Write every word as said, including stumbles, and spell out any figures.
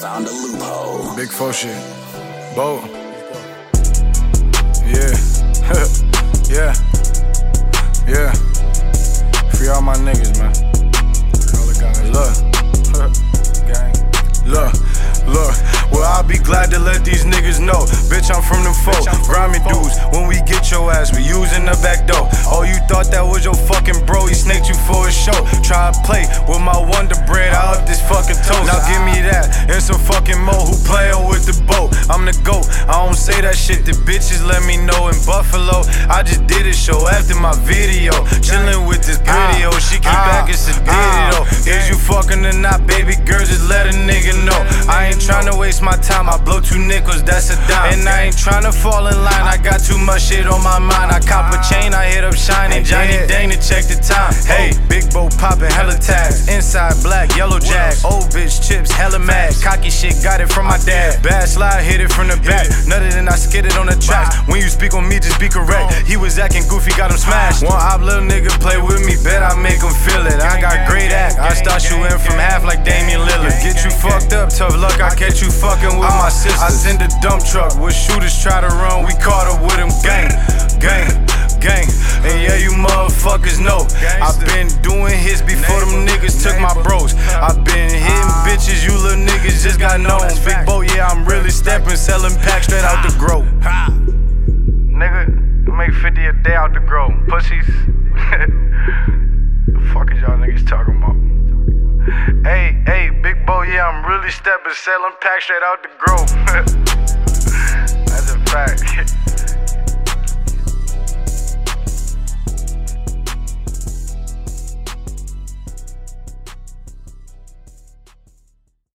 Found a loophole. Big four shit. Bo. Yeah. Yeah. Yeah. Free all my niggas, man. Free all the guys. Look. Gang. Look. Look. Well, I'll be glad to let these niggas know. Bitch, I'm from them folk. Grimy dudes. When we get your ass, we using the back door. Oh, you thought that was your fucking bro? He snaked you for a show. Try to play with my Wonder Bread. I up this fucking toast. Now give me that and some fucking mo who playin' with the boat. I'm the GOAT. I don't say that shit. The bitches let me know in Buffalo. I just did a show after my video. Chillin' with this video. She came back and said, did it though. Is you fucking or not, baby girl? Just let a nigga know. I ain't tryna waste my time. I blow two nickels, that's a dime. And I ain't tryna fall in line. I got too much shit on my mind. I cop a chain, I hit up shining. Johnny Dang to check the time. Hey, big bow poppin' hella tags. Inside black, yellow jack. Old bitch chips, hella mad. Cocky shit, got it from my dad. Bad slide, hit it from the back. Nutted and I skidded on the tracks. When you speak on me, just be correct. He was acting goofy, got him smashed. One op little nigga play with me, bet I make him feel it. I got great act, I start shooting from half like Damian Lillard. Get you fucked up, tough luck, I catch you fucking with my sisters. I send a dump truck with shooters try to run, we caught up with him. Gang, gang, gang. And yeah, you motherfuckers know I've been doing hits before them niggas took my bros. I've been hitting bitches, you little niggas just got known. Big boat, yeah, I'm really stepping, selling packs straight out the grow. Nigga, you make fifty a day out the grow. Pussies. The fuck is y'all niggas talking about? Hey, hey, big boy, yeah, I'm really stepping, selling packs straight out the grow. That's a fact.